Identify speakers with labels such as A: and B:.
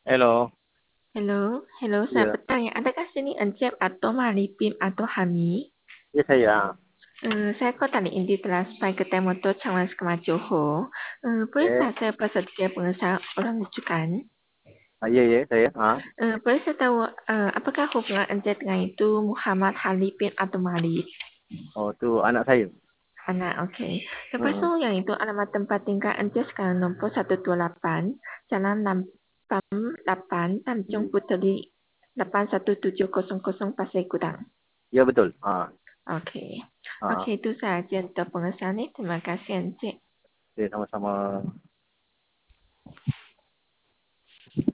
A: Hello,
B: Hello, hello, selamat
A: ya,
B: petang ya. Adakah sini Encep atau Maripim atau Hami?
A: ya saya.
B: Saya kau tadi ini telah sampai ke Temoto Changlas Kemas Johor. Bolehkah
A: Eh,
B: saya bersedia pengesahan orang rujukan?
A: iya, iya, saya.
B: Boleh saya tahu apakah hubungan Encep dengan itu Muhammad Halipin atau Malik?
A: Oh, itu anak saya.
B: Anak, okey. Lepas tu
A: Hmm.
B: yang itu alamat tempat tinggal Encep sekarang nombor 128, Jalan Lampam 8, Tanjung
A: Hmm.
B: Puteri 81700 Pasir Gudang.
A: Ya, betul.
B: Okey.
A: Ah,
B: Okey, itu sahaja untuk pengesahan ini. Terima kasih Encik.
A: Oke, sama-sama.